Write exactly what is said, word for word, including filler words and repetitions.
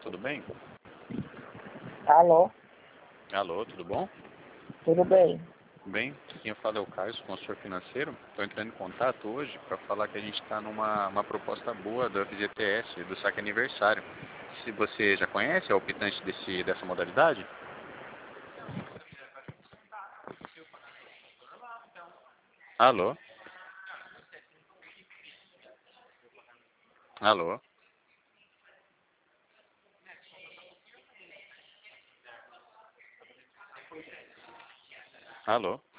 tudo bem? Alô, Alô, tudo bom? tudo bem? Bem, quem fala é o Caio, consultor financeiro. Estou entrando em contato hoje para falar que a gente está numa uma proposta boa do F G T S, do saque aniversário. Se você já conhece, é o optante desse, dessa modalidade? Alô? Alô? Alô?